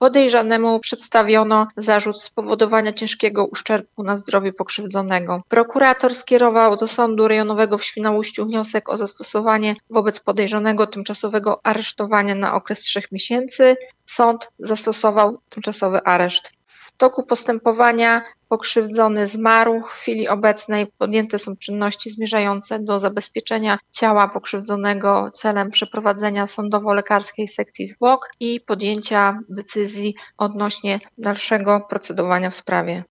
Podejrzanemu przedstawiono zarzut spowodowania ciężkiego uszczerbku na zdrowiu pokrzywdzonego. Prokurator skierował do Sądu Rejonowego w Świnoujściu wniosek o zastosowanie wobec podejrzanego tymczasowego aresztowania na okres 3 miesięcy. Sąd zastosował tymczasowy areszt. W toku postępowania pokrzywdzony zmarł. W chwili obecnej podjęte są czynności zmierzające do zabezpieczenia ciała pokrzywdzonego celem przeprowadzenia sądowo-lekarskiej sekcji zwłok i podjęcia decyzji odnośnie dalszego procedowania w sprawie.